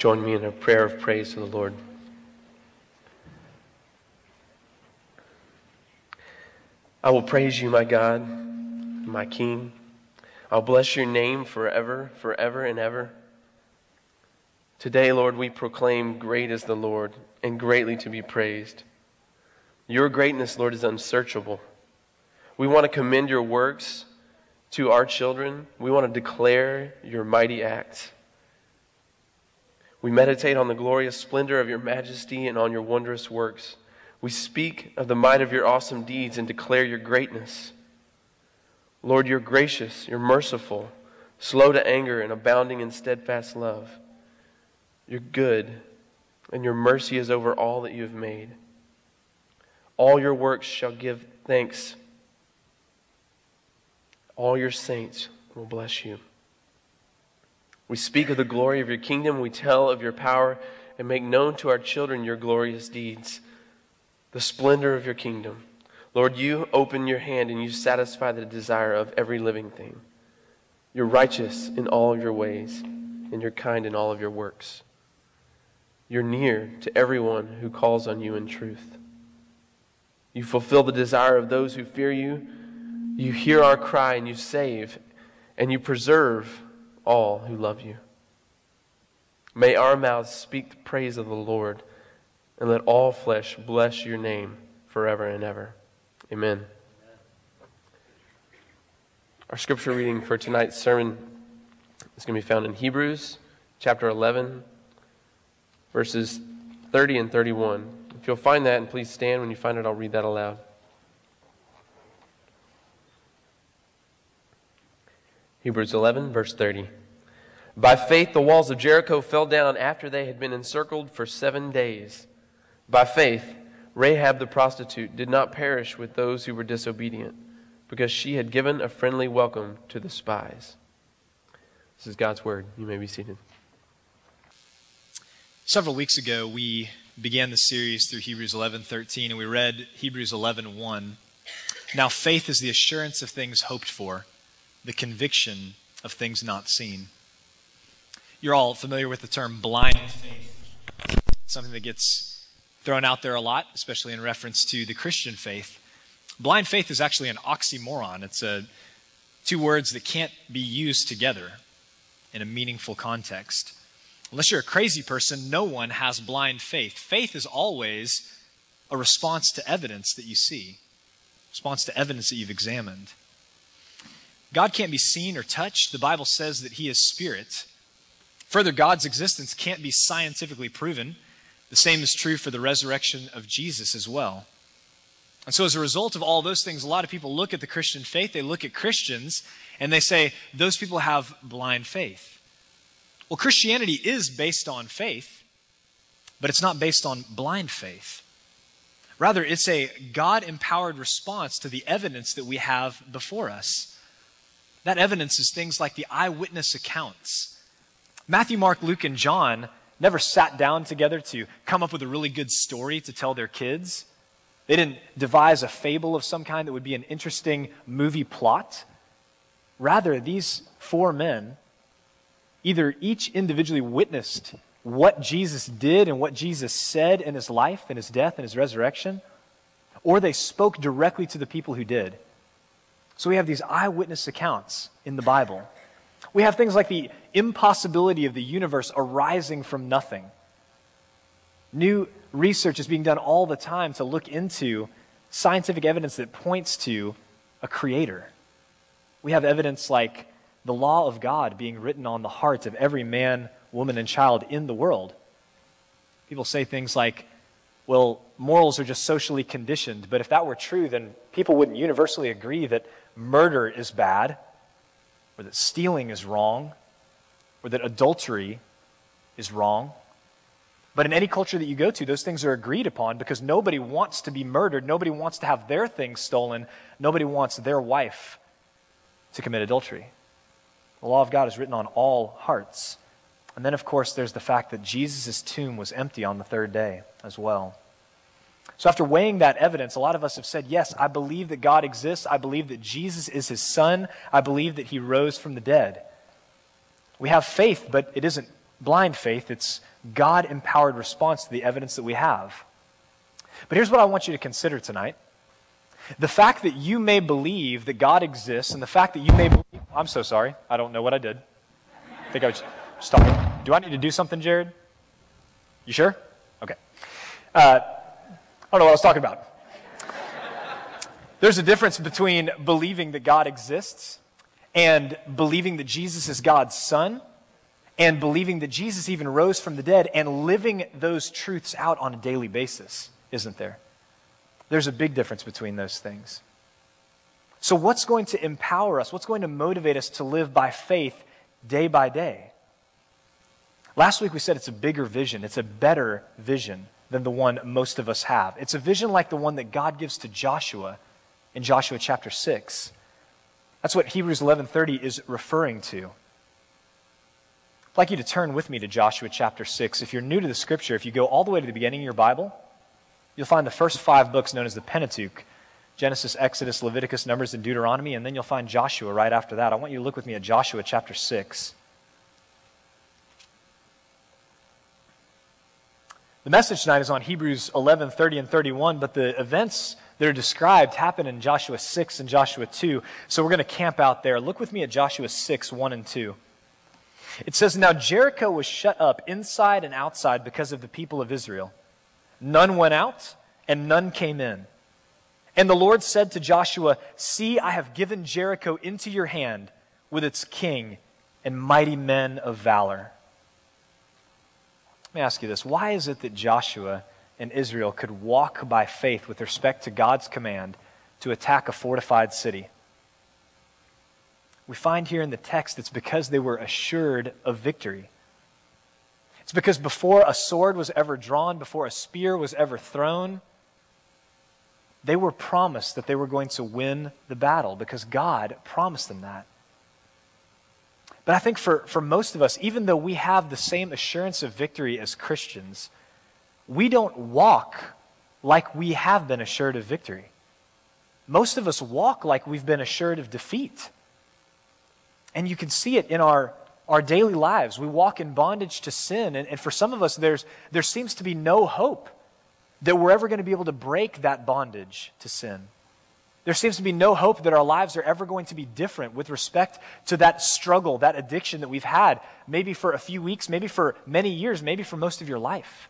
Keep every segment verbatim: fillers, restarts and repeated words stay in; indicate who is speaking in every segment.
Speaker 1: Join me in a prayer of praise to the Lord. I will praise you, my God, my King. I'll bless your name forever, forever and ever. Today, Lord, we proclaim great is the Lord and greatly to be praised. Your greatness, Lord, is unsearchable. We want to commend your works to our children. We want to declare your mighty acts. We meditate on the glorious splendor of your majesty and on your wondrous works. We speak of the might of your awesome deeds and declare your greatness. Lord, you're gracious, you're merciful, slow to anger and abounding in steadfast love. You're good, and your mercy is over all that you have made. All your works shall give thanks. All your saints will bless you. We speak of the glory of your kingdom. We tell of your power and make known to our children your glorious deeds, the splendor of your kingdom. Lord, you open your hand and you satisfy the desire of every living thing. You're righteous in all of your ways, and you're kind in all of your works. You're near to everyone who calls on you in truth. You fulfill the desire of those who fear you. You hear our cry and you save, and you preserve all who love you. May our mouths speak the praise of the Lord, and let all flesh bless your name forever and ever. Amen. Our scripture reading for tonight's sermon is going to be found in Hebrews chapter eleven, verses thirty and thirty-one. If you'll find that, and please stand when you find it, I'll read that aloud. Hebrews eleven, verse thirty. By faith the walls of Jericho fell down after they had been encircled for seven days. By faith Rahab the prostitute did not perish with those who were disobedient, because she had given a friendly welcome to the spies. This is God's word. You may be seated.
Speaker 2: Several weeks ago, we began the series through Hebrews eleven thirteen, and we read Hebrews eleven one. Now faith is the assurance of things hoped for, the conviction of things not seen. You're all familiar with the term blind faith, something that gets thrown out there a lot, especially in reference to the Christian faith. Blind faith is actually an oxymoron. It's a, two words that can't be used together in a meaningful context. Unless you're a crazy person, no one has blind faith. Faith is always a response to evidence that you see, response to evidence that you've examined. God can't be seen or touched. The Bible says that he is spirit. Further, God's existence can't be scientifically proven. The same is true for the resurrection of Jesus as well. And so as a result of all those things, a lot of people look at the Christian faith, they look at Christians, and they say, those people have blind faith. Well, Christianity is based on faith, but it's not based on blind faith. Rather, it's a God-empowered response to the evidence that we have before us. That evidence is things like the eyewitness accounts. Matthew, Mark, Luke, and John never sat down together to come up with a really good story to tell their kids. They didn't devise a fable of some kind that would be an interesting movie plot. Rather, these four men either each individually witnessed what Jesus did and what Jesus said in his life and his death and his resurrection, or they spoke directly to the people who did. So we have these eyewitness accounts in the Bible. We have things like the impossibility of the universe arising from nothing. New research is being done all the time to look into scientific evidence that points to a creator. We have evidence like the law of God being written on the hearts of every man, woman, and child in the world. People say things like, well, morals are just socially conditioned, but if that were true, then people wouldn't universally agree that murder is bad, or that stealing is wrong, or that adultery is wrong. But in any culture that you go to, those things are agreed upon because nobody wants to be murdered, nobody wants to have their things stolen, nobody wants their wife to commit adultery. The law of God is written on all hearts. And then, of course, there's the fact that Jesus' tomb was empty on the third day as well. So after weighing that evidence, a lot of us have said, yes, I believe that God exists. I believe that Jesus is his son. I believe that he rose from the dead. We have faith, but it isn't blind faith. It's God-empowered response to the evidence that we have. But here's what I want you to consider tonight. The fact that you may believe that God exists, and the fact that you may believe... I'm so sorry. I don't know what I did. I think I was just talking. Do I need to do something, Jared? You sure? Okay. Uh, I don't know what I was talking about. There's a difference between believing that God exists and believing that Jesus is God's Son, and believing that Jesus even rose from the dead, and living those truths out on a daily basis, isn't there? There's a big difference between those things. So what's going to empower us? What's going to motivate us to live by faith day by day? Last week we said it's a bigger vision. It's a better vision than the one most of us have. It's a vision like the one that God gives to Joshua in Joshua chapter six. That's what Hebrews eleven thirty is referring to. I'd like you to turn with me to Joshua chapter six. If you're new to the scripture, if you go all the way to the beginning of your Bible, you'll find the first five books known as the Pentateuch: Genesis, Exodus, Leviticus, Numbers, and Deuteronomy, and then you'll find Joshua right after that. I want you to look with me at Joshua chapter six. The message tonight is on Hebrews eleven thirty and thirty-one, but the events that are described happen in Joshua six and Joshua two, so we're going to camp out there. Look with me at Joshua six, one and two. It says, "Now Jericho was shut up inside and outside because of the people of Israel. None went out, and none came in. And the Lord said to Joshua, 'See, I have given Jericho into your hand with its king and mighty men of valor.'" Let me ask you this. Why is it that Joshua and Israel could walk by faith with respect to God's command to attack a fortified city? We find here in the text it's because they were assured of victory. It's because before a sword was ever drawn, before a spear was ever thrown, they were promised that they were going to win the battle because God promised them that. But I think for, for most of us, even though we have the same assurance of victory as Christians, we don't walk like we have been assured of victory. Most of us walk like we've been assured of defeat. And you can see it in our, our daily lives. We walk in bondage to sin, and, and for some of us, there's, there seems to be no hope that we're ever going to be able to break that bondage to sin. There seems to be no hope that our lives are ever going to be different with respect to that struggle, that addiction that we've had, maybe for a few weeks, maybe for many years, maybe for most of your life.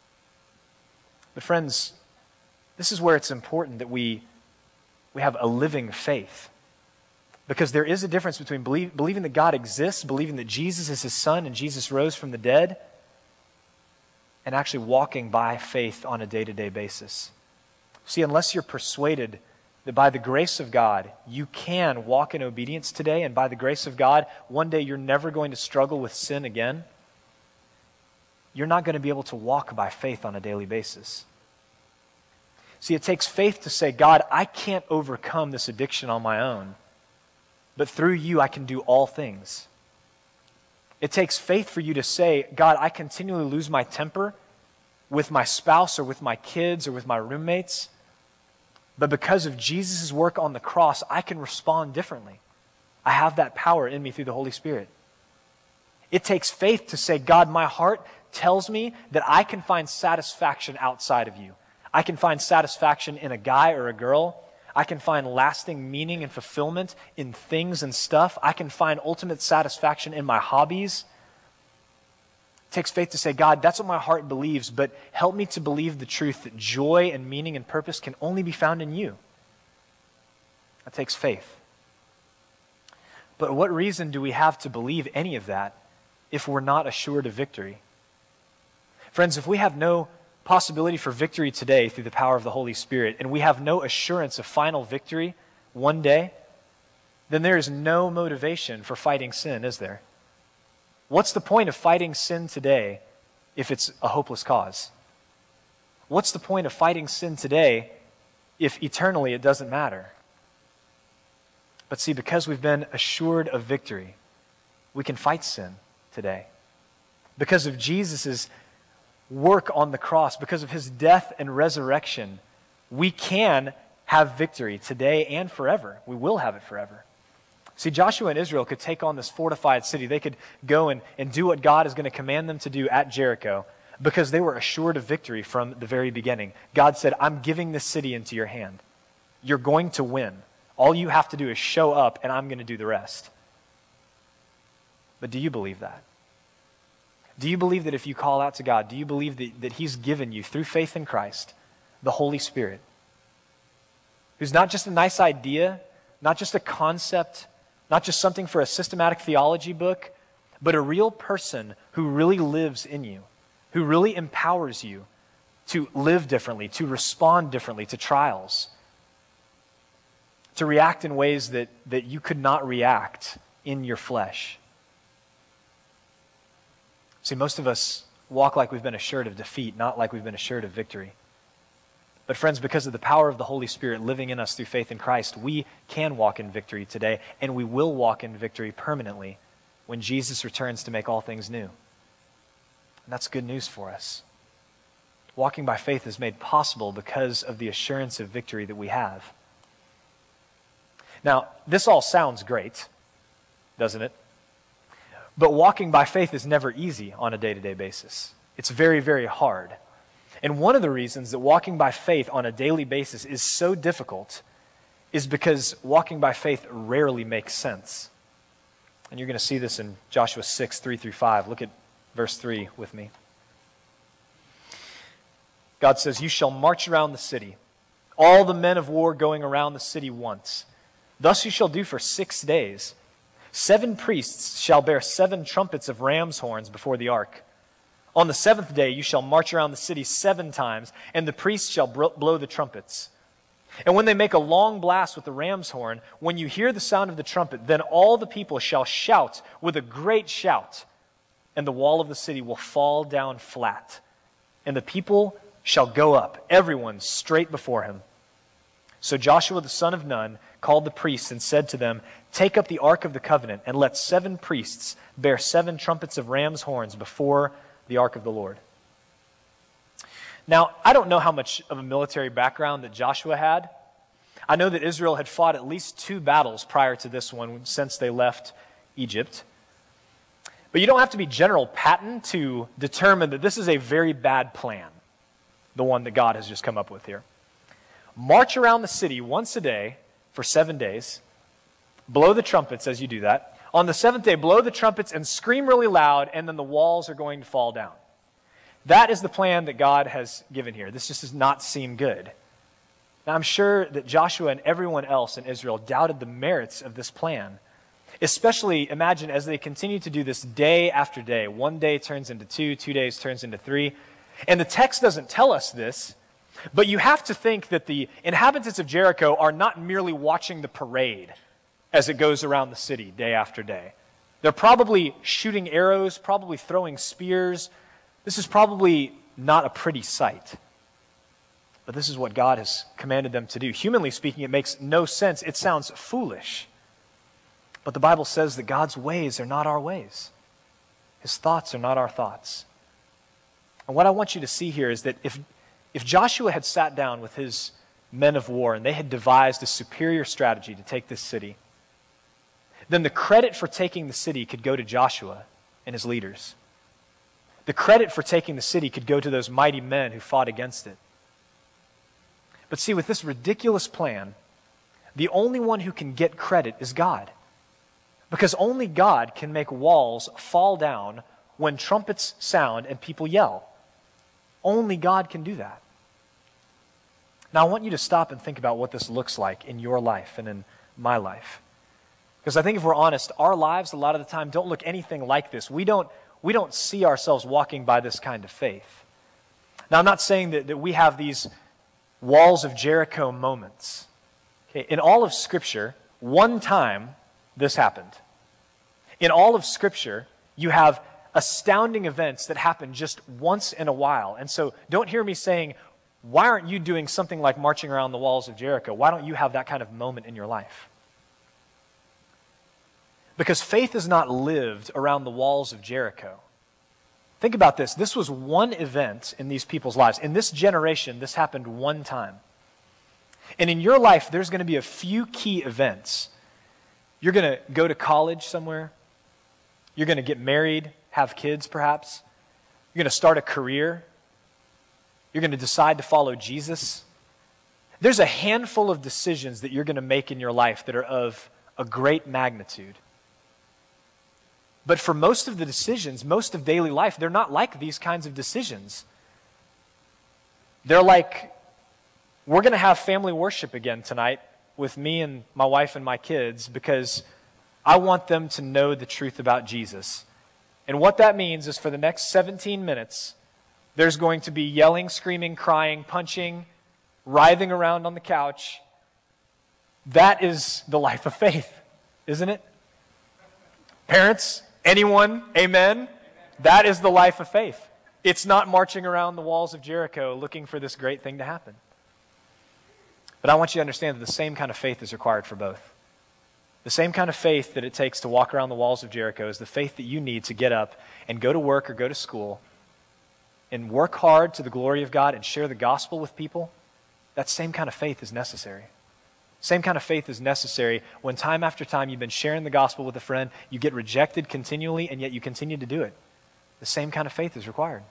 Speaker 2: But friends, this is where it's important that we, we have a living faith. Because there is a difference between believe, believing that God exists, believing that Jesus is his Son and Jesus rose from the dead, and actually walking by faith on a day-to-day basis. See, unless you're persuaded that by the grace of God, you can walk in obedience today, and by the grace of God, one day you're never going to struggle with sin again, you're not going to be able to walk by faith on a daily basis. See, it takes faith to say, God, I can't overcome this addiction on my own, but through you I can do all things. It takes faith for you to say, God, I continually lose my temper with my spouse or with my kids or with my roommates, but because of Jesus' work on the cross, I can respond differently. I have that power in me through the Holy Spirit. It takes faith to say, God, my heart tells me that I can find satisfaction outside of you. I can find satisfaction in a guy or a girl. I can find lasting meaning and fulfillment in things and stuff. I can find ultimate satisfaction in my hobbies. It takes faith to say, God, that's what my heart believes, but help me to believe the truth that joy and meaning and purpose can only be found in you. That takes faith. But what reason do we have to believe any of that if we're not assured of victory? Friends, if we have no possibility for victory today through the power of the Holy Spirit, and we have no assurance of final victory one day, then there is no motivation for fighting sin, is there? What's the point of fighting sin today if it's a hopeless cause? What's the point of fighting sin today if eternally it doesn't matter? But see, because we've been assured of victory, we can fight sin today. Because of Jesus' work on the cross, because of his death and resurrection, we can have victory today and forever. We will have it forever. See, Joshua and Israel could take on this fortified city. They could go and, and do what God is going to command them to do at Jericho because they were assured of victory from the very beginning. God said, I'm giving this city into your hand. You're going to win. All you have to do is show up, and I'm going to do the rest. But do you believe that? Do you believe that if you call out to God, do you believe that, that He's given you, through faith in Christ, the Holy Spirit, who's not just a nice idea, not just a concept, not just something for a systematic theology book, but a real person who really lives in you, who really empowers you to live differently, to respond differently to trials, to react in ways that, that you could not react in your flesh. See, most of us walk like we've been assured of defeat, not like we've been assured of victory. But friends, because of the power of the Holy Spirit living in us through faith in Christ, we can walk in victory today, and we will walk in victory permanently when Jesus returns to make all things new. And that's good news for us. Walking by faith is made possible because of the assurance of victory that we have. Now, this all sounds great, doesn't it? But walking by faith is never easy on a day-to-day basis. It's very, very hard. And one of the reasons that walking by faith on a daily basis is so difficult is because walking by faith rarely makes sense. And you're going to see this in Joshua six, three through five. Look at verse three with me. God says, "You shall march around the city, all the men of war going around the city once. Thus you shall do for six days. Seven priests shall bear seven trumpets of ram's horns before the ark. On the seventh day you shall march around the city seven times, and the priests shall blow the trumpets. And when they make a long blast with the ram's horn, when you hear the sound of the trumpet, then all the people shall shout with a great shout, and the wall of the city will fall down flat. And the people shall go up, everyone straight before him. So Joshua the son of Nun called the priests and said to them, 'Take up the ark of the covenant, and let seven priests bear seven trumpets of ram's horns before the ark of the Lord.'" Now, I don't know how much of a military background that Joshua had. I know that Israel had fought at least two battles prior to this one since they left Egypt. But you don't have to be General Patton to determine that this is a very bad plan, the one that God has just come up with here. March around the city once a day for seven days. Blow the trumpets as you do that. On the seventh day, blow the trumpets and scream really loud, and then the walls are going to fall down. That is the plan that God has given here. This just does not seem good. Now, I'm sure that Joshua and everyone else in Israel doubted the merits of this plan. Especially, imagine, as they continue to do this day after day. One day turns into two, two days turns into three. And the text doesn't tell us this, but you have to think that the inhabitants of Jericho are not merely watching the parade as it goes around the city day after day. They're probably shooting arrows, probably throwing spears. This is probably not a pretty sight. But this is what God has commanded them to do. Humanly speaking, it makes no sense. It sounds foolish. But the Bible says that God's ways are not our ways. His thoughts are not our thoughts. And what I want you to see here is that if, if Joshua had sat down with his men of war and they had devised a superior strategy to take this city, then the credit for taking the city could go to Joshua and his leaders. The credit for taking the city could go to those mighty men who fought against it. But see, with this ridiculous plan, the only one who can get credit is God. Because only God can make walls fall down when trumpets sound and people yell. Only God can do that. Now, I want you to stop and think about what this looks like in your life and in my life. Because I think if we're honest, our lives a lot of the time don't look anything like this. We don't, we don't see ourselves walking by this kind of faith. Now, I'm not saying that, that we have these walls of Jericho moments. Okay, in all of Scripture, one time this happened. In all of Scripture, you have astounding events that happen just once in a while. And so don't hear me saying, why aren't you doing something like marching around the walls of Jericho? Why don't you have that kind of moment in your life? Because faith is not lived around the walls of Jericho. Think about this. This was one event in these people's lives. In this generation, this happened one time. And in your life, there's going to be a few key events You're going to go to college somewhere. You're going to get married, have kids perhaps. You're going to start a career. You're going to decide to follow Jesus. There's a handful of decisions that you're going to make in your life that are of a great magnitude. But for most of the decisions, most of daily life, they're not like these kinds of decisions. They're like, we're going to have family worship again tonight with me and my wife and my kids because I want them to know the truth about Jesus. And what that means is for the next seventeen minutes, there's going to be yelling, screaming, crying, punching, writhing around on the couch. That is the life of faith, isn't it? Parents, anyone, amen? That is the life of faith. It's not marching around the walls of Jericho looking for this great thing to happen. But I want you to understand that the same kind of faith is required for both. The same kind of faith that it takes to walk around the walls of Jericho is the faith that you need to get up and go to work or go to school and work hard to the glory of God and share the gospel with people. That same kind of faith is necessary. Same kind of faith is necessary when time after time you've been sharing the gospel with a friend, you get rejected continually, and yet you continue to do it. The same kind of faith is required.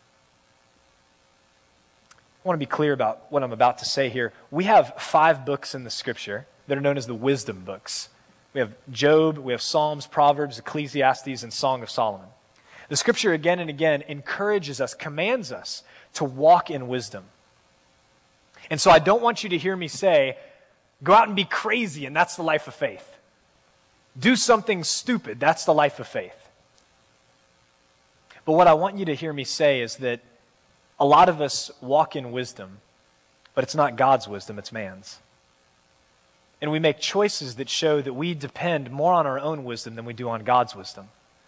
Speaker 2: I want to be clear about what I'm about to say here. We have five books in the Scripture that are known as the wisdom books. We have Job, we have Psalms, Proverbs, Ecclesiastes, and Song of Solomon. The Scripture again and again encourages us, commands us to walk in wisdom. And so I don't want you to hear me say, go out and be crazy, and that's the life of faith. Do something stupid, that's the life of faith. But what I want you to hear me say is that a lot of us walk in wisdom, but it's not God's wisdom, it's man's. And we make choices that show that we depend more on our own wisdom than we do on God's wisdom.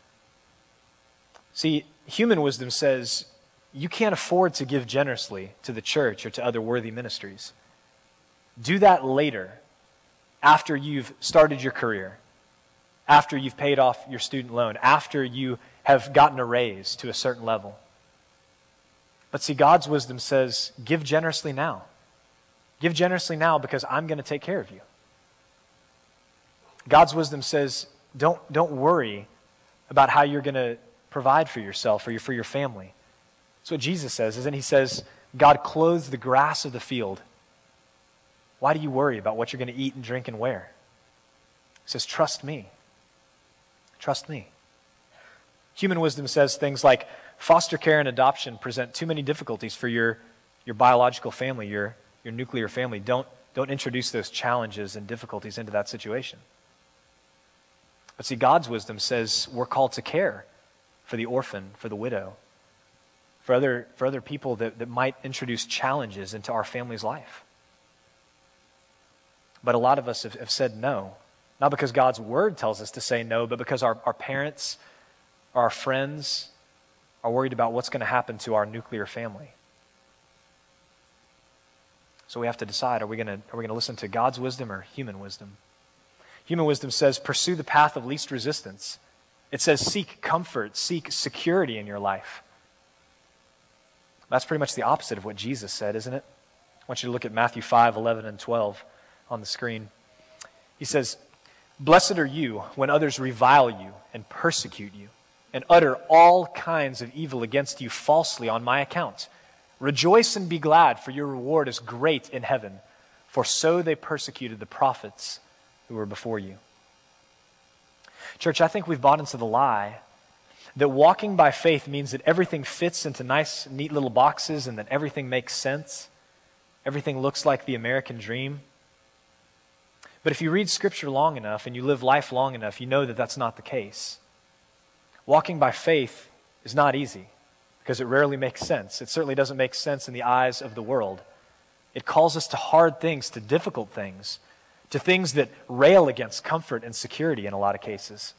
Speaker 2: See, human wisdom says you can't afford to give generously to the church or to other worthy ministries. Do that later, after you've started your career, after you've paid off your student loan, after you have gotten a raise to a certain level. But see, God's wisdom says, give generously now. Give generously now because I'm going to take care of you. God's wisdom says, don't, don't worry about how you're going to provide for yourself or your, for your family. That's what Jesus says, isn't he? He says, God clothes the grass of the field. Why do you worry about what you're going to eat and drink and wear? He says, trust me. Trust me. Human wisdom says things like, foster care and adoption present too many difficulties for your, your biological family, your, your nuclear family. Don't, don't introduce those challenges and difficulties into that situation. But see, God's wisdom says we're called to care for the orphan, for the widow, for other, for other people that, that might introduce challenges into our family's life. But a lot of us have, have said no, not because God's word tells us to say no, but because our, our parents or our friends are worried about what's going to happen to our nuclear family. So we have to decide, are we going to, are we going to listen to God's wisdom or human wisdom? Human wisdom says, pursue the path of least resistance. It says, seek comfort, seek security in your life. That's pretty much the opposite of what Jesus said, isn't it? I want you to look at Matthew five, eleven, and twelve on the screen. He says, blessed are you when others revile you and persecute you and utter all kinds of evil against you falsely on my account. Rejoice and be glad, for your reward is great in heaven, for so they persecuted the prophets who were before you. Church, I think we've bought into the lie that walking by faith means that everything fits into nice, neat little boxes and that everything makes sense. Everything looks like the American dream. But if you read Scripture long enough and you live life long enough, you know that that's not the case. Walking by faith is not easy because it rarely makes sense. It certainly doesn't make sense in the eyes of the world. It calls us to hard things, to difficult things, to things that rail against comfort and security in a lot of cases.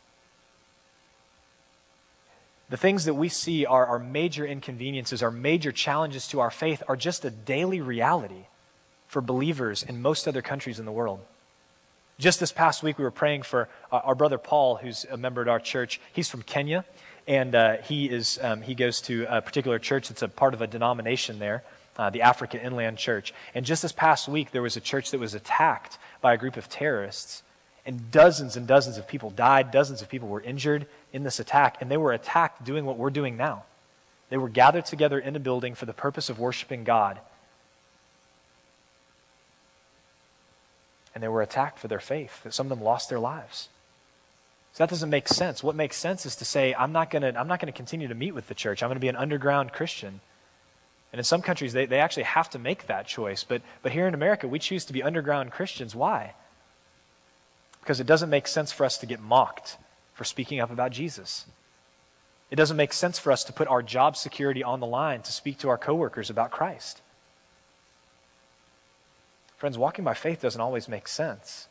Speaker 2: The things that we see are, are major inconveniences, are major challenges to our faith, are just a daily reality for believers in most other countries in the world. Just this past week, we were praying for uh, our brother Paul, who's a member at our church. He's from Kenya, and uh, he is um, he goes to a particular church that's a part of a denomination there, uh, the African Inland Church. And just this past week, there was a church that was attacked by a group of terrorists, And dozens and dozens of people died, dozens of people were injured in this attack, and they were attacked doing what we're doing now. They were gathered together in a building for the purpose of worshiping God. And they were attacked for their faith. Some of them lost their lives. So that doesn't make sense. What makes sense is to say, I'm not going to I'm not going to continue to meet with the church. I'm going to be an underground Christian. And in some countries, they, they actually have to make that choice. But, but here in America, we choose to be underground Christians. Why? Because it doesn't make sense for us to get mocked for speaking up about Jesus. It doesn't make sense for us to put our job security on the line to speak to our coworkers about Christ. Friends, walking by faith doesn't always make sense.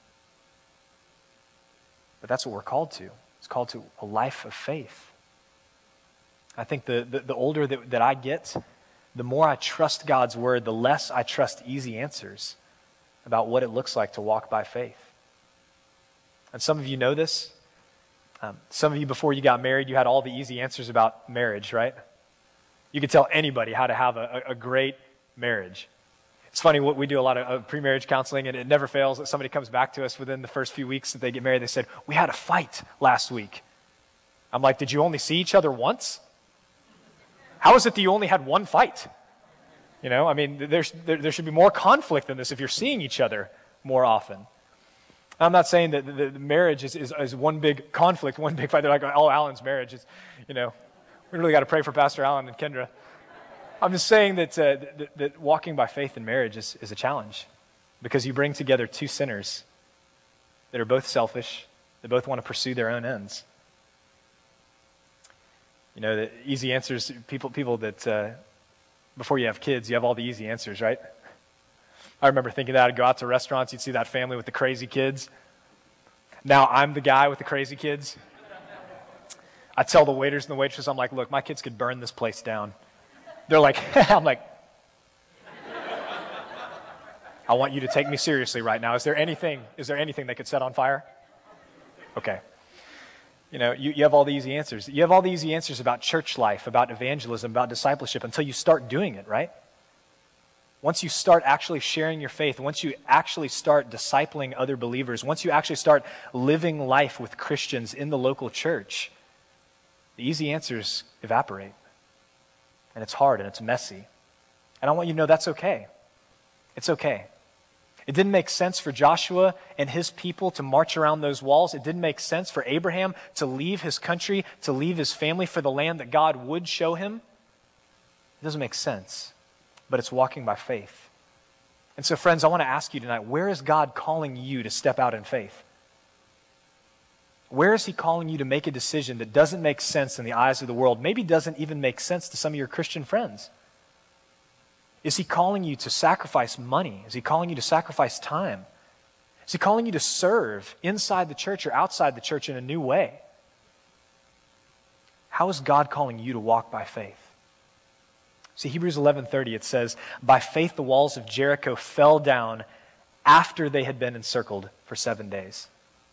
Speaker 2: But that's what we're called to. It's called to a life of faith. I think the, the, the older that, that I get, the more I trust God's word, the less I trust easy answers about what it looks like to walk by faith. And some of you know this. Um, some of you, before you got married, you had all the easy answers about marriage, right? You could tell anybody how to have a, a great marriage. It's funny, what we do a lot of uh, pre-marriage counseling, and it never fails that somebody comes back to us within the first few weeks that they get married. They said, we had a fight last week. I'm like, did you only see each other once? How is it that you only had one fight? You know, I mean, there's, there, there should be more conflict than this if you're seeing each other more often. I'm not saying that the, the marriage is, is, is one big conflict, one big fight. They're like, oh, Alan's marriage is, you know, we really got to pray for Pastor Alan and Kendra. I'm just saying that, uh, that, that walking by faith in marriage is, is a challenge because you bring together two sinners that are both selfish, that both want to pursue their own ends. You know, the easy answers, people, people that, uh, before you have kids, you have all the easy answers, right? I remember thinking that. I'd go out to restaurants, you'd see that family with the crazy kids. Now I'm the guy with the crazy kids. I tell the waiters and the waitresses, I'm like, look, my kids could burn this place down. They're like, I'm like, I want you to take me seriously right now. Is there anything, is there anything they could set on fire? Okay. You know, you, you have all the easy answers. You have all the easy answers about church life, about evangelism, about discipleship until you start doing it, right? Once you start actually sharing your faith, once you actually start discipling other believers, once you actually start living life with Christians in the local church, the easy answers evaporate. And it's hard and it's messy. And I want you to know that's okay. It's okay. It didn't make sense for Joshua and his people to march around those walls. It didn't make sense for Abraham to leave his country, to leave his family for the land that God would show him. It doesn't make sense. But it's walking by faith. And so, friends, I want to ask you tonight, where is God calling you to step out in faith? Where is he calling you to make a decision that doesn't make sense in the eyes of the world, maybe doesn't even make sense to some of your Christian friends? Is he calling you to sacrifice money? Is he calling you to sacrifice time? Is he calling you to serve inside the church or outside the church in a new way? How is God calling you to walk by faith? See, Hebrews eleven thirty, it says, by faith the walls of Jericho fell down after they had been encircled for seven days.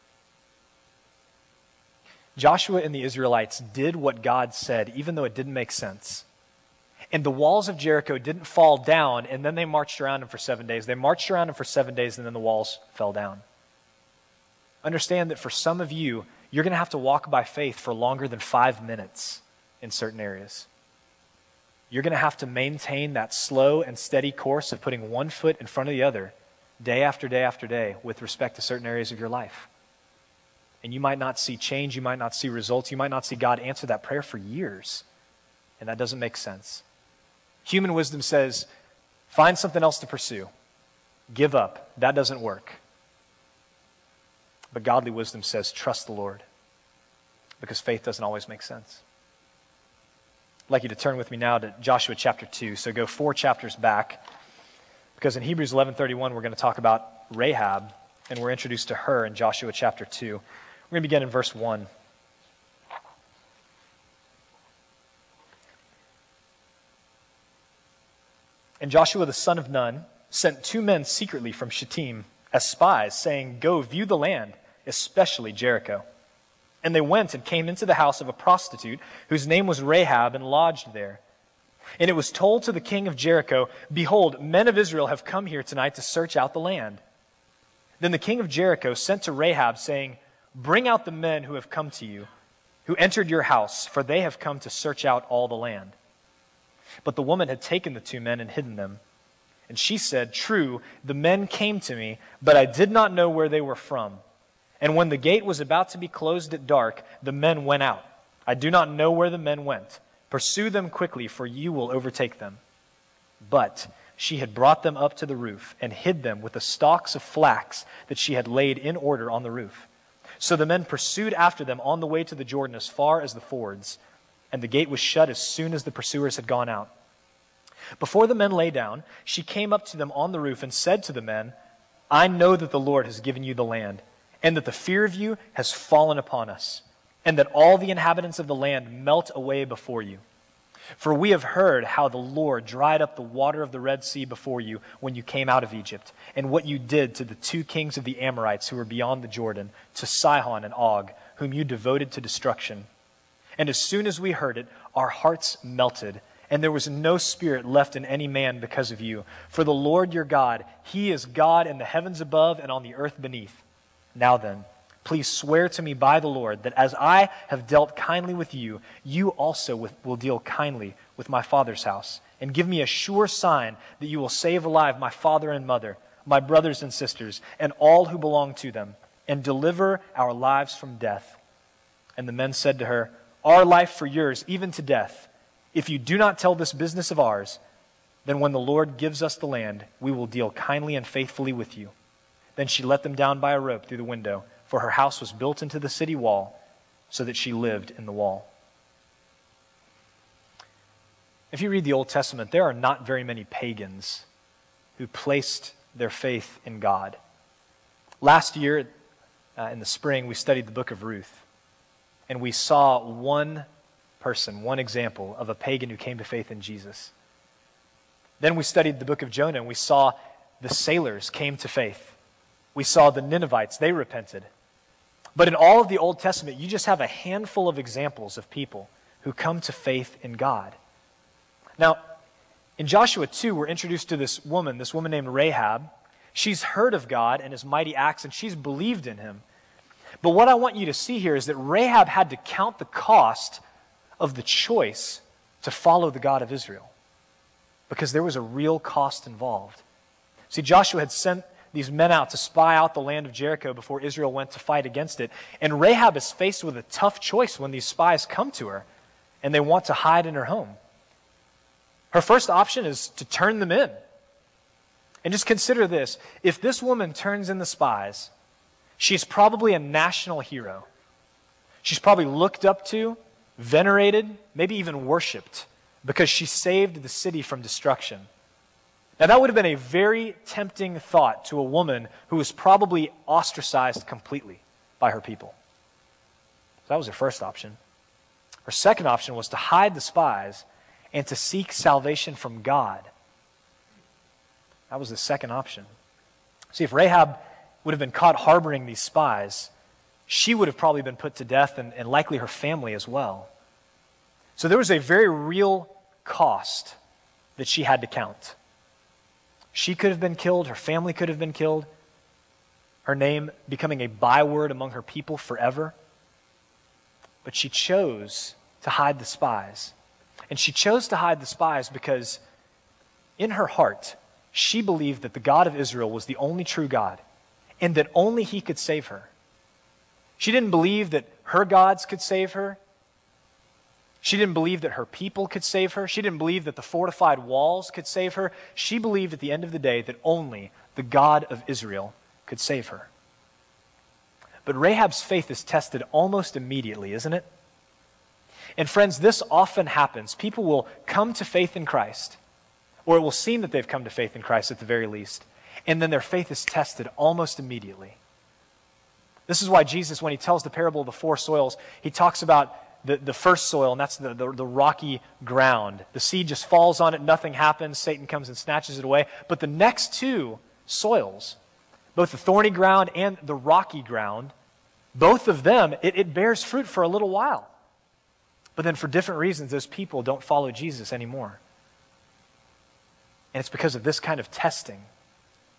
Speaker 2: Joshua and the Israelites did what God said, even though it didn't make sense. And the walls of Jericho didn't fall down, and then they marched around them for seven days. They marched around them for seven days, and then the walls fell down. Understand that for some of you, you're going to have to walk by faith for longer than five minutes in certain areas. You're going to have to maintain that slow and steady course of putting one foot in front of the other day after day after day with respect to certain areas of your life. And you might not see change, you might not see results, you might not see God answer that prayer for years. And that doesn't make sense. Human wisdom says, find something else to pursue. Give up. That doesn't work. But godly wisdom says, trust the Lord. Because faith doesn't always make sense. I'd like you to turn with me now to Joshua chapter two. So go four chapters back. Because in Hebrews eleven thirty-one, we're going to talk about Rahab. And we're introduced to her in Joshua chapter two. We're going to begin in verse one. And Joshua the son of Nun sent two men secretly from Shittim as spies, saying, go view the land, especially Jericho. And they went and came into the house of a prostitute whose name was Rahab and lodged there. And it was told to the king of Jericho, behold, men of Israel have come here tonight to search out the land. Then the king of Jericho sent to Rahab, saying, "Bring out the men who have come to you, who entered your house, for they have come to search out all the land." But the woman had taken the two men and hidden them. And she said, "True, the men came to me, but I did not know where they were from. And when the gate was about to be closed at dark, the men went out. I do not know where the men went. Pursue them quickly, for you will overtake them." But she had brought them up to the roof and hid them with the stalks of flax that she had laid in order on the roof. So the men pursued after them on the way to the Jordan as far as the fords, and the gate was shut as soon as the pursuers had gone out. Before the men lay down, she came up to them on the roof and said to the men, "I know that the Lord has given you the land, and that the fear of you has fallen upon us, and that all the inhabitants of the land melt away before you. For we have heard how the Lord dried up the water of the Red Sea before you when you came out of Egypt, and what you did to the two kings of the Amorites who were beyond the Jordan, to Sihon and Og, whom you devoted to destruction. And as soon as we heard it, our hearts melted, and there was no spirit left in any man because of you. For the Lord your God, He is God in the heavens above and on the earth beneath. Now then, please swear to me by the Lord that as I have dealt kindly with you, you also with, will deal kindly with my father's house, and give me a sure sign that you will save alive my father and mother, my brothers and sisters, and all who belong to them, and deliver our lives from death." And the men said to her, "Our life for yours, even to death. If you do not tell this business of ours, then when the Lord gives us the land, we will deal kindly and faithfully with you." Then she let them down by a rope through the window, for her house was built into the city wall, so that she lived in the wall. If you read the Old Testament, there are not very many pagans who placed their faith in God. Last year, uh, in the spring, we studied the book of Ruth, and we saw one person, one example of a pagan who came to faith in Jesus. Then we studied the book of Jonah, and we saw the sailors came to faith. We saw the Ninevites, they repented. But in all of the Old Testament, you just have a handful of examples of people who come to faith in God. Now, in Joshua two, we're introduced to this woman, this woman named Rahab. She's heard of God and His mighty acts, and she's believed in Him. But what I want you to see here is that Rahab had to count the cost of the choice to follow the God of Israel, because there was a real cost involved. See, Joshua had sent these men out to spy out the land of Jericho before Israel went to fight against it. And Rahab is faced with a tough choice when these spies come to her and they want to hide in her home. Her first option is to turn them in. And just consider this. If this woman turns in the spies, she's probably a national hero. She's probably looked up to, venerated, maybe even worshipped, because she saved the city from destruction. Now, that would have been a very tempting thought to a woman who was probably ostracized completely by her people. So that was her first option. Her second option was to hide the spies and to seek salvation from God. That was the second option. See, if Rahab would have been caught harboring these spies, she would have probably been put to death, and, and likely her family as well. So there was a very real cost that she had to count. She could have been killed. Her family could have been killed. Her name becoming a byword among her people forever. But she chose to hide the spies. And she chose to hide the spies because in her heart, she believed that the God of Israel was the only true God and that only He could save her. She didn't believe that her gods could save her. She didn't believe that her people could save her. She didn't believe that the fortified walls could save her. She believed at the end of the day that only the God of Israel could save her. But Rahab's faith is tested almost immediately, isn't it? And friends, this often happens. People will come to faith in Christ, or it will seem that they've come to faith in Christ at the very least, and then their faith is tested almost immediately. This is why Jesus, when He tells the parable of the four soils, He talks about The, the first soil, and that's the, the, the rocky ground. The seed just falls on it, nothing happens, Satan comes and snatches it away. But the next two soils, both the thorny ground and the rocky ground, both of them, it, it bears fruit for a little while. But then for different reasons, those people don't follow Jesus anymore. And it's because of this kind of testing.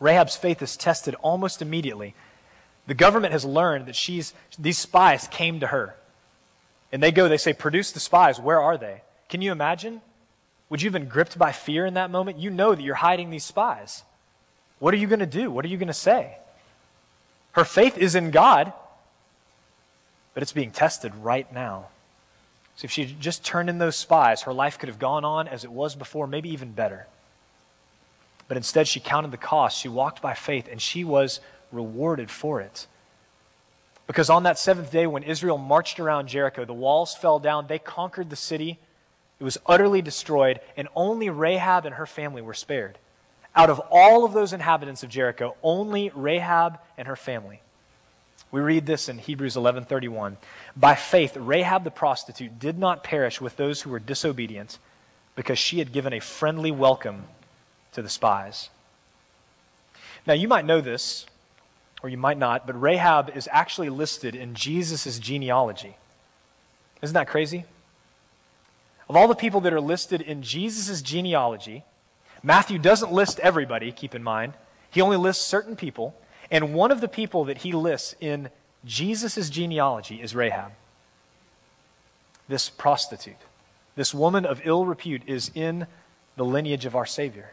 Speaker 2: Rahab's faith is tested almost immediately. The government has learned that she's these spies came to her. And they go, they say, produce the spies. Where are they? Can you imagine? Would you have been gripped by fear in that moment? You know that you're hiding these spies. What are you going to do? What are you going to say? Her faith is in God, but it's being tested right now. So if she had just turned in those spies, her life could have gone on as it was before, maybe even better. But instead, she counted the cost. She walked by faith, and she was rewarded for it. Because on that seventh day when Israel marched around Jericho, the walls fell down, they conquered the city, it was utterly destroyed, and only Rahab and her family were spared. Out of all of those inhabitants of Jericho, only Rahab and her family. We read this in Hebrews eleven thirty-one. By faith, Rahab the prostitute did not perish with those who were disobedient, because she had given a friendly welcome to the spies. Now you might know this, or you might not, but Rahab is actually listed in Jesus' genealogy. Isn't that crazy? Of all the people that are listed in Jesus' genealogy, Matthew doesn't list everybody, keep in mind. He only lists certain people, and one of the people that he lists in Jesus' genealogy is Rahab. This prostitute, this woman of ill repute is in the lineage of our Savior.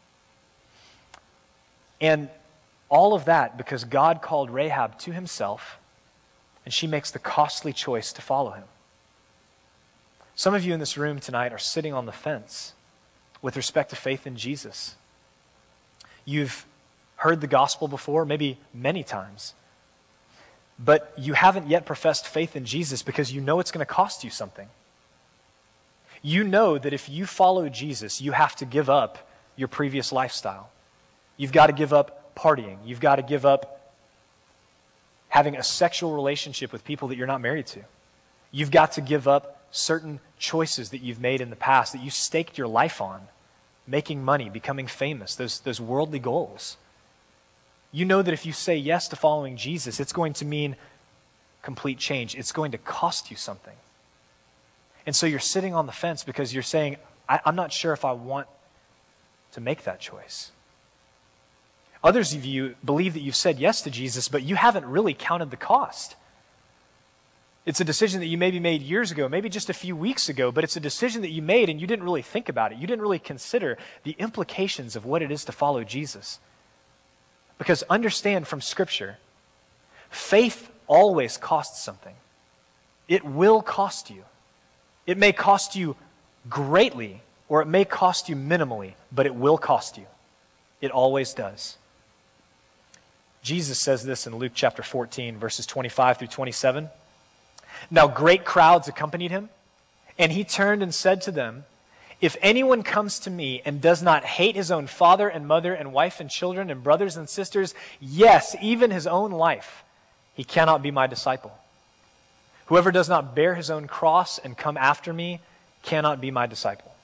Speaker 2: And all of that because God called Rahab to himself, and she makes the costly choice to follow him. Some of you in this room tonight are sitting on the fence with respect to faith in Jesus. You've heard the gospel before, maybe many times, but you haven't yet professed faith in Jesus because you know it's going to cost you something. You know that if you follow Jesus, you have to give up your previous lifestyle. You've got to give up partying. You've got to give up having a sexual relationship with people that you're not married to. You've got to give up certain choices that you've made in the past, that you staked your life on, making money, becoming famous, those, those worldly goals. You know that if you say yes to following Jesus, it's going to mean complete change. It's going to cost you something. And so you're sitting on the fence because you're saying, I, I'm not sure if I want to make that choice. Others of you believe that you've said yes to Jesus, but you haven't really counted the cost. It's a decision that you maybe made years ago, maybe just a few weeks ago, but it's a decision that you made and you didn't really think about it. You didn't really consider the implications of what it is to follow Jesus. Because understand from Scripture, faith always costs something. It will cost you. It may cost you greatly, or it may cost you minimally, but it will cost you. It always does. Jesus says this in Luke chapter fourteen, verses twenty-five through twenty-seven. Now great crowds accompanied him, and he turned and said to them, if anyone comes to me and does not hate his own father and mother and wife and children and brothers and sisters, yes, even his own life, he cannot be my disciple. Whoever does not bear his own cross and come after me cannot be my disciple.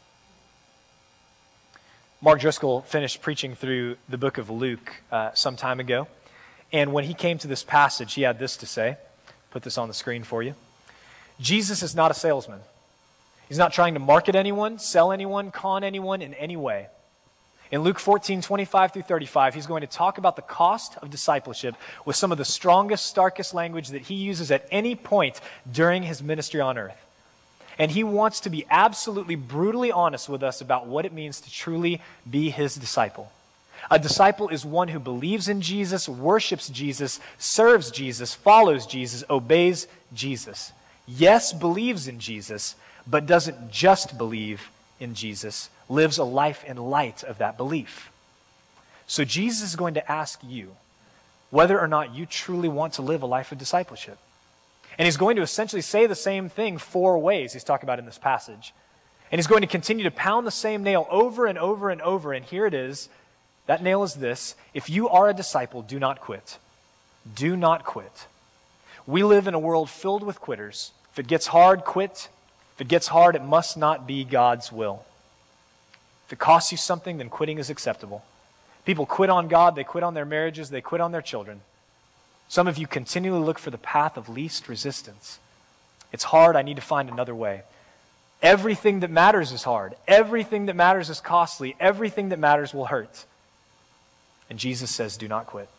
Speaker 2: Mark Driscoll finished preaching through the book of Luke uh, some time ago. And when he came to this passage, he had this to say. Put this on the screen for you. Jesus is not a salesman. He's not trying to market anyone, sell anyone, con anyone in any way. In Luke fourteen, twenty-five through thirty-five, he's going to talk about the cost of discipleship with some of the strongest, starkest language that he uses at any point during his ministry on earth. And he wants to be absolutely brutally honest with us about what it means to truly be his disciple. A disciple is one who believes in Jesus, worships Jesus, serves Jesus, follows Jesus, obeys Jesus. Yes, believes in Jesus, but doesn't just believe in Jesus, lives a life in light of that belief. So Jesus is going to ask you whether or not you truly want to live a life of discipleship. And he's going to essentially say the same thing four ways he's talking about in this passage. And he's going to continue to pound the same nail over and over and over. And here it is. That nail is this. If you are a disciple, do not quit. Do not quit. We live in a world filled with quitters. If it gets hard, quit. If it gets hard, it must not be God's will. If it costs you something, then quitting is acceptable. People quit on God, they quit on their marriages, they quit on their children. Some of you continually look for the path of least resistance. It's hard, I need to find another way. Everything that matters is hard. Everything that matters is costly. Everything that matters will hurt. And Jesus says, do not quit.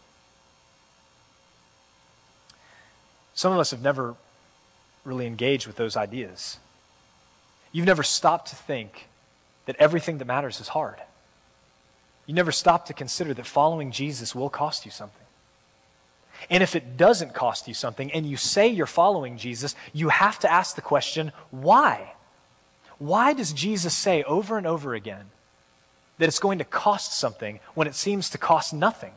Speaker 2: Some of us have never really engaged with those ideas. You've never stopped to think that everything that matters is hard. You never stopped to consider that following Jesus will cost you something. And if it doesn't cost you something and you say you're following Jesus, you have to ask the question, why? Why does Jesus say over and over again that it's going to cost something when it seems to cost nothing?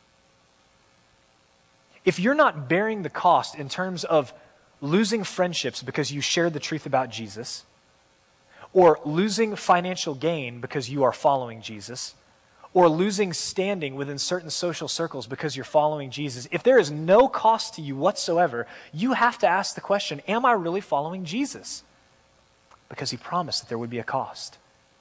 Speaker 2: If you're not bearing the cost in terms of losing friendships because you shared the truth about Jesus, or losing financial gain because you are following Jesus, or losing standing within certain social circles because you're following Jesus, if there is no cost to you whatsoever, you have to ask the question, am I really following Jesus? Because he promised that there would be a cost.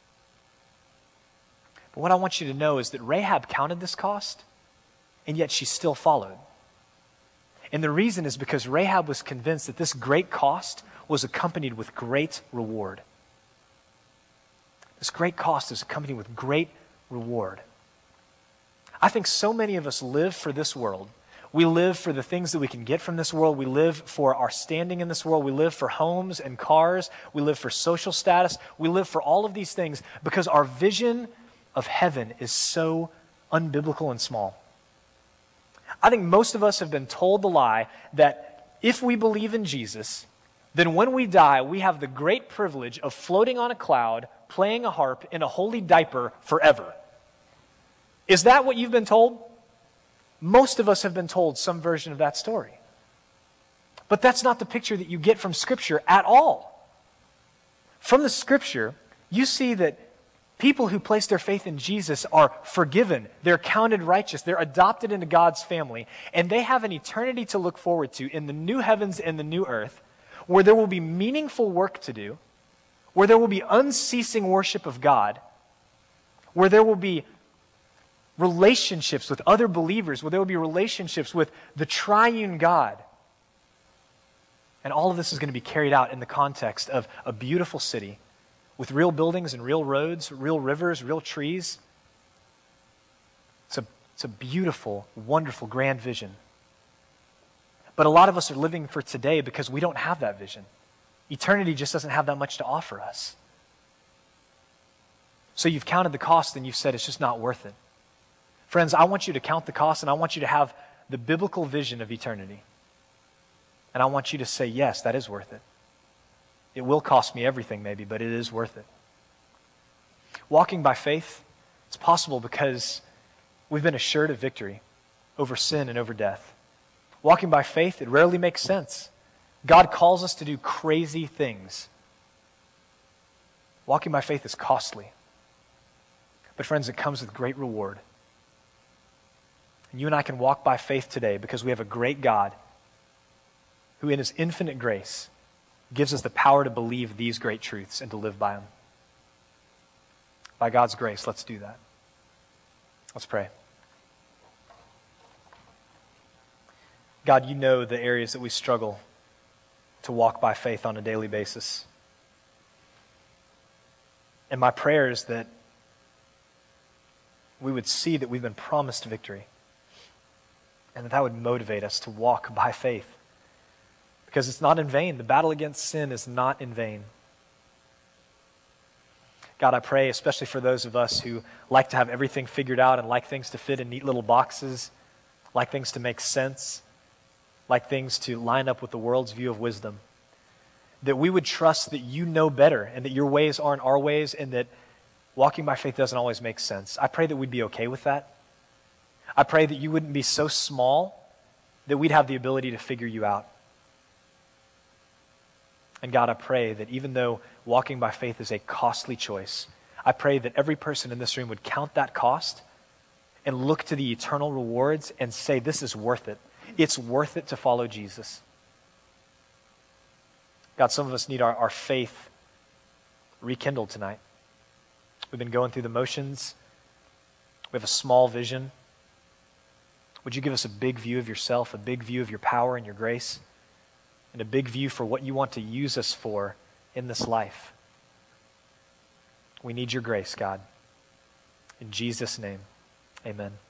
Speaker 2: But what I want you to know is that Rahab counted this cost, and yet she still followed. And the reason is because Rahab was convinced that this great cost was accompanied with great reward. This great cost is accompanied with great reward. I think so many of us live for this world. We live for the things that we can get from this world. We live for our standing in this world. We live for homes and cars. We live for social status. We live for all of these things because our vision of heaven is so unbiblical and small. I think most of us have been told the lie that if we believe in Jesus, then when we die, we have the great privilege of floating on a cloud, playing a harp in a holy diaper forever. Is that what you've been told? Most of us have been told some version of that story. But that's not the picture that you get from Scripture at all. From the Scripture, you see that people who place their faith in Jesus are forgiven, they're counted righteous, they're adopted into God's family, and they have an eternity to look forward to in the new heavens and the new earth, where there will be meaningful work to do, where there will be unceasing worship of God, where there will be relationships with other believers, where there will be relationships with the triune God. And all of this is going to be carried out in the context of a beautiful city with real buildings and real roads, real rivers, real trees. It's a, it's a beautiful, wonderful, grand vision. But a lot of us are living for today because we don't have that vision. Eternity just doesn't have that much to offer us. So you've counted the cost and you've said it's just not worth it. Friends, I want you to count the cost and I want you to have the biblical vision of eternity. And I want you to say, yes, that is worth it. It will cost me everything maybe, but it is worth it. Walking by faith, it's possible because we've been assured of victory over sin and over death. Walking by faith, it rarely makes sense. God calls us to do crazy things. Walking by faith is costly. But friends, it comes with great reward. And you and I can walk by faith today because we have a great God who in his infinite grace gives us the power to believe these great truths and to live by them. By God's grace, let's do that. Let's pray. God, you know the areas that we struggle to walk by faith on a daily basis. And my prayer is that we would see that we've been promised victory and that that would motivate us to walk by faith. Because it's not in vain. The battle against sin is not in vain. God, I pray, especially for those of us who like to have everything figured out and like things to fit in neat little boxes, like things to make sense, like things to line up with the world's view of wisdom, that we would trust that you know better and that your ways aren't our ways and that walking by faith doesn't always make sense. I pray that we'd be okay with that. I pray that you wouldn't be so small that we'd have the ability to figure you out. And God, I pray that even though walking by faith is a costly choice, I pray that every person in this room would count that cost and look to the eternal rewards and say, this is worth it. It's worth it to follow Jesus. God, some of us need our, our faith rekindled tonight. We've been going through the motions. We have a small vision. Would you give us a big view of yourself, a big view of your power and your grace, and a big view for what you want to use us for in this life? We need your grace, God. In Jesus' name, amen.